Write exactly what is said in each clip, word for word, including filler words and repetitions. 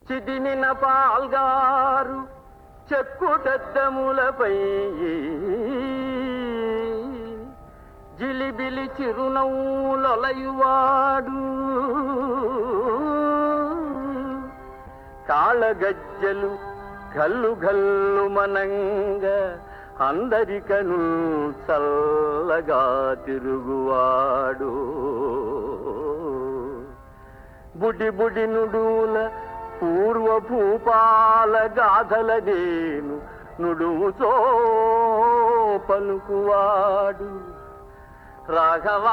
చిదిమిన పాల్గారు చెక్కుటద్దములపై జిలిబిలి చిరునవ్వులొలయువాడు కాళగజ్జలు గల్లు గల్లు మనంగా అందరికను చల్లగా తిరుగువాడు బుడి బుడి నుడుల పూర్వ భూపాల గాథలదేను నుడువుతో పలుకువాడు రాఘవా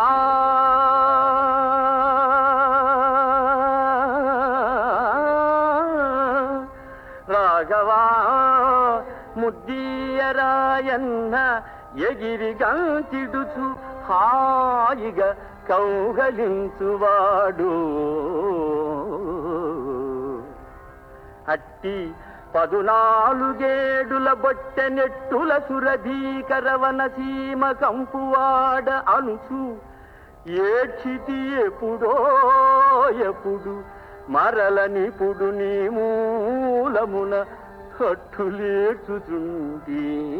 రాఘవా ముద్దీయరాయన్న ఎగిరిగంతిడుచు హాయిగా కౌగలించువాడు అట్టి పదునాలుగేడుల బొట్టె నెట్టుల సురభీకరవన సీమ కంపువాడ అనుచు ఏడ్చితి ఎప్పుడో ఎప్పుడు మరల నిపుడు నీ మూలమున కట్టులేచుచుంది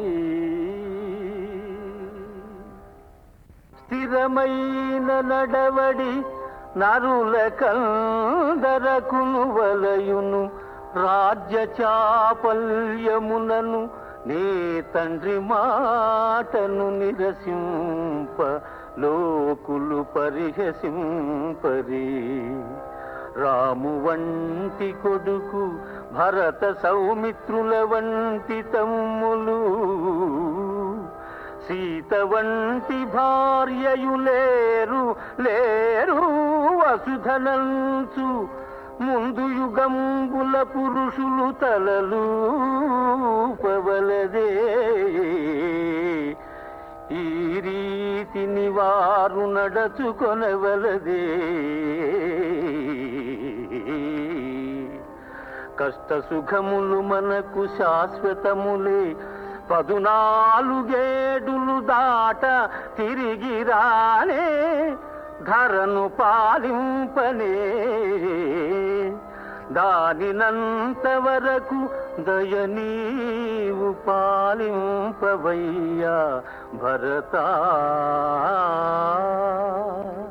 స్థిరమైన నడవడి నరుల కందరకును వలయును రాజ్య చాపల్యమునను నీ తండ్రి మాటను నిరసింప లోకులు పరిహసింపరి రాము వంటి కొడుకు భరత సౌమిత్రుల వంటి తమ్ములు సీత వంటి భార్యయులేరు లేరు వసుధనంచు ముందు యుగంబుల పురుషులు తలలు పవలదే ఈ రీతిని వారు నడచుకొనవలదే కష్ట సుఖములు మనకు శాశ్వతములే పదునాలుగేడులు దాట తిరిగి రానే ధరను పాలింపనే దానినంత వరకు దయనీవు పాలింపవయ్యా భరతా.